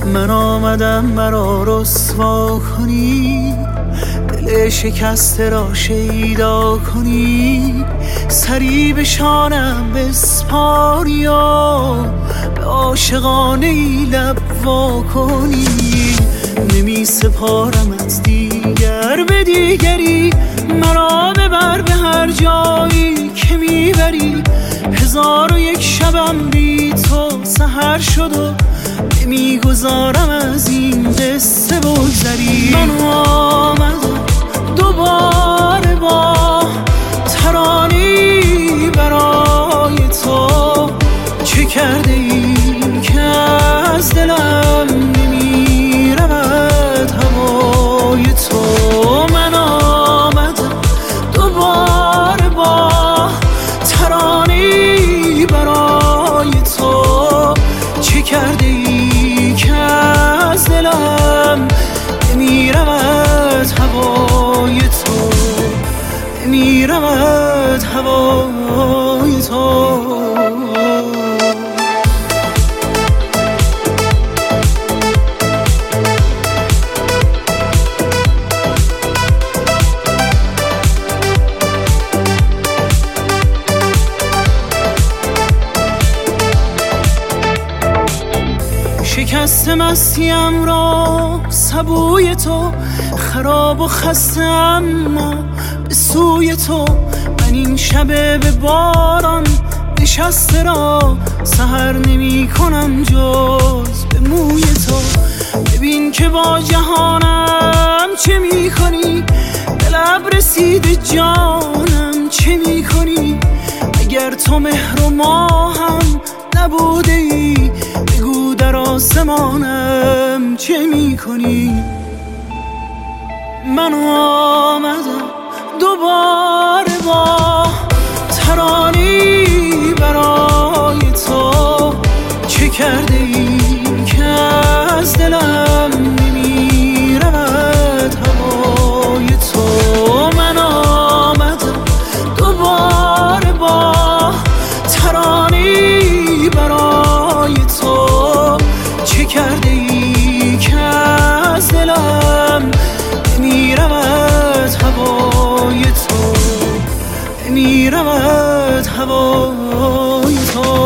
من آمدم مرا رسوا کنی، دل شکسته را شیدا کنی، سری به شانم بسپاری و به عاشقانه ای لب وا کنی. نمی سپارمت دیگر به دیگری، مرا ببر به هر جایی که میبری. 1001 شبم بی تو سحر شد و نمیگذارم از این قصه بگذری. من آمدم دوباره با ترانه‌ای برای تو، چه کرده ایم که از دلم نمیرود هوای تو. من آمدم دوباره با ترانه‌ای برای تو، چه کرده ای که از دلم نمیرود هوای تو، نمیرود هوای تو. شکست مستیم را سبوی تو، خراب و خسته اما به سوی تو. من این شب به باران نشسته را سحر نمی کنم جز به موی تو. ببین که با جهانم چه می کنی، به لب رسیده جانم چه می کنی. اگر تو مهر و ماهم نبوده ای، بگو در آسمانم چه می کنی. من آمدم دوباره با ترانه‌ای برای تو، چه کرده ای که از دلم نمیرود هوای تو. من آمدم دوباره با ترانه‌ای برای تو، چه کرده ای که از دلم نمیرود هوای تو، نمیرود هوای تو.